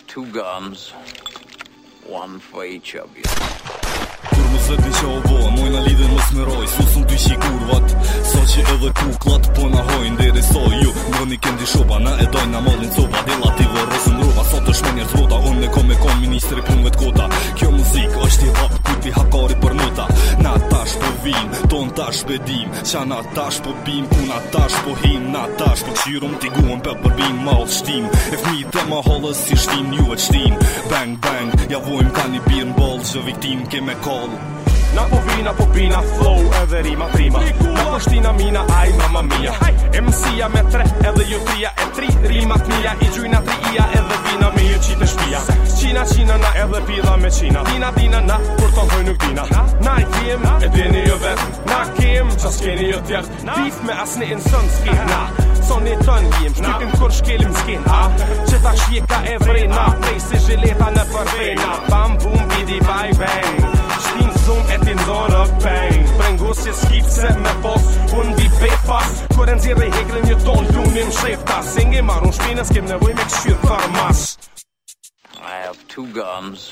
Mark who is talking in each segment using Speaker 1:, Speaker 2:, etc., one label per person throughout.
Speaker 1: 2 guns, 1 for each of you.
Speaker 2: Kur më zëtin që o bo, mojna lidhen më smeroj, susën ty që i kurvat, sa që edhe kuklat po na hojnë deri so ju. Më një kendi shopa, na e dojnë na mollin coba, delat i vërrosën roba, sa të shmenjer zvota, unë me kom ministri punëve t'kota. Kjo muzik është i hap, kujti hakari për nota, na tash po vim, ton tash bedim, qa na tash po bim, ku na tash po him, na tash po qyrum t'i guën për përbim, ma ollë shtim, e fmit e ma hollës si shtim, ju e qtim, bang bang, ja vojmë ka një birë n'boll, që viktim ke me call.
Speaker 3: Na po vina, flow edhe rima prima. Na po shtina mina, aj mamma mia. MC-ja me 3 edhe ju 3-ja e 3 rimat mia. I gjujna 3-ia edhe vina me ju qitë shpia. Qina na edhe pidha me qina. Dina na, kur ton hoj nuk dina. Na I kem, e dini ju vet. Na kem, qas keni ju tjert. Dif me asni insën s'kin na. Soni tën jem, shtypim kur shkelim s'kin Qeta shjeka e vrejna, prej si zhileta në përvejna. Bam bum bidi baj bang, shtin zoom e tin zonë bang. Prengosje skip se me pos, unë di befas. Kur e nxirre hekrin një ton, lunim shefta. Se nge marun shpinës, kem nevoj me këshyr farmas.
Speaker 1: I have 2 guns,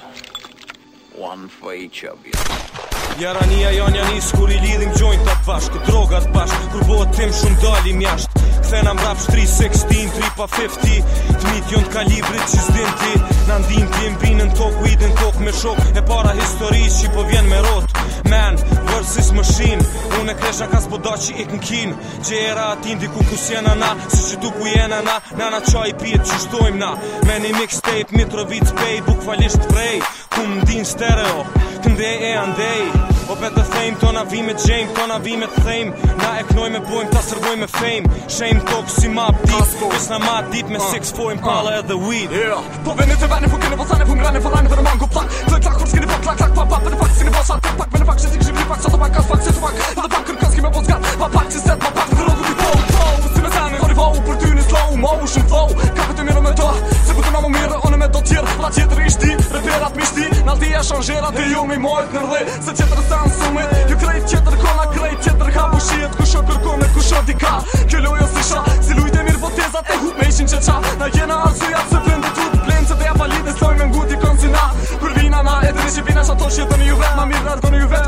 Speaker 1: 1 for each of you.
Speaker 3: Jarania janë janis kur I lidhim gjojntat bashk, drogat bashk, kur bëhet tim shumë dalim jashtë. Kthena mrap 316, 3 t'mit jon t'kalibrit që s'din ti. Na ndin ti mbinën tok, weedin kok me shok, e para historisë që po vjen me rot. Man, versus machine, unë e kresha ka s'po da që ik n'kin. Gjera ati ndiku ku s'jena na, si që tu ku jena na. Nana qaj pjet që shtojmë na, me një mixtape, Mitrovic Pay, bukvalisht prej. Ku m'din stereo, këndej e andej. O bet the fame, tona vi me gjejmë, tona vi me thejmë. Na e knoj me bojmë, ta sërgoj me fame. Shame talk si ma deep, bis na ma deep me 6-4 impala edhe weed.
Speaker 4: Po veni të veni, po keni, po thani, po ngrani, po rani, po në mango plak. Klak, klak, kur s'keni po klak, klak, pa, për në pak, s'keni po sa, të pak, me në pak, që si këshim një pak, sa të pak, kas pak, si të pak. Pa të pak, kërë s'kemi po zgat, pa pak, që set, pa pak, të rogu t'i po, si me zani, hori po, për ty një slow motion flow. Kapit e mirë me to, se ku të na më mirë, one me do tjerë, la tjetër ishti, reperat mishti, naltia shanxerat e ju mi mojt në rdhe, se tjetër stan sumit, ju krejt tjetër kona, krejt tjetër ka bushit, kusho kërkone, kusho dika, kjo lojo si sha, si lujt e mirë votezat e hup me ishin që qa, na jena arsujat se blend e tut, blend se të ja palit e sloj me nguti konsina, kur vina na, e të rishi vina që ato shjetën ju vet, ma mirë ardhën ju vet,